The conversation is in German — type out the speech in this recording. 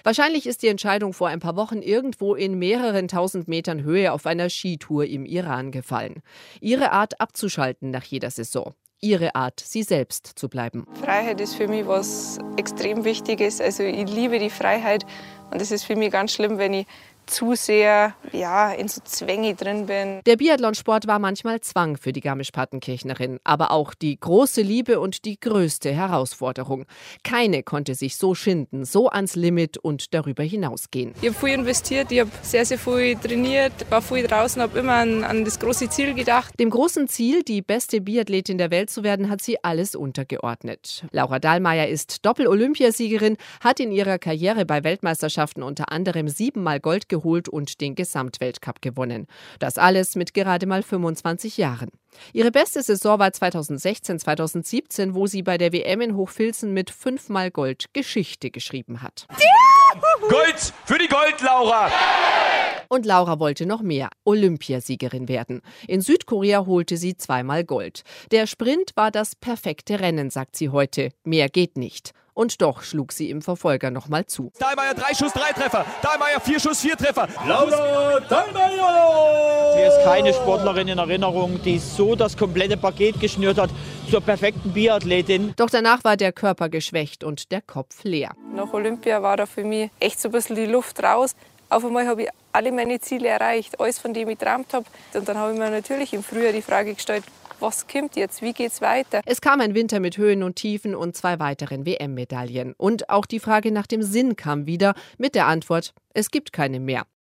Wahrscheinlich ist die Entscheidung vor ein paar Wochen irgendwo in mehreren tausend Metern Höhe auf einer Skitour im Iran gefallen. Ihre Art abzuschalten nach jeder Saison. Ihre Art, sie selbst zu bleiben. Freiheit ist für mich was extrem Wichtiges. Also ich liebe die Freiheit und es ist für mich ganz schlimm, wenn ich zu sehr in so Zwänge drin bin. Der Biathlonsport war manchmal Zwang für die Garmisch-Partenkirchnerin, aber auch die große Liebe und die größte Herausforderung. Keine konnte sich so schinden, so ans Limit und darüber hinausgehen. Ich habe viel investiert, ich habe sehr, sehr viel trainiert, war viel draußen, habe immer an das große Ziel gedacht. Dem großen Ziel, die beste Biathletin der Welt zu werden, hat sie alles untergeordnet. Laura Dahlmeier ist Doppel-Olympiasiegerin, hat in ihrer Karriere bei Weltmeisterschaften unter anderem 7-mal Gold geholt und den Gesamtweltcup gewonnen. Das alles mit gerade mal 25 Jahren. Ihre beste Saison war 2016/2017, wo sie bei der WM in Hochfilzen mit 5-mal Gold Geschichte geschrieben hat. Gold für die Gold-Laura! Und Laura wollte noch mehr, Olympiasiegerin werden. In Südkorea holte sie 2-mal Gold. Der Sprint war das perfekte Rennen, sagt sie heute. Mehr geht nicht. Und doch schlug sie im Verfolger nochmal zu. Dahlmeier 3 Schuss, 3 Treffer. Dahlmeier 4 Schuss, 4 Treffer. Laura Dahlmeier! Sie ist keine Sportlerin in Erinnerung, die so das komplette Paket geschnürt hat zur perfekten Biathletin. Doch danach war der Körper geschwächt und der Kopf leer. Nach Olympia war da für mich echt so ein bisschen die Luft raus. Auf einmal habe ich alle meine Ziele erreicht, alles, von dem ich geträumt habe. Und dann habe ich mir natürlich im Frühjahr die Frage gestellt, was kommt jetzt, wie geht's weiter? Es kam ein Winter mit Höhen und Tiefen und 2 weiteren WM-Medaillen. Und auch die Frage nach dem Sinn kam wieder mit der Antwort, es gibt keine mehr.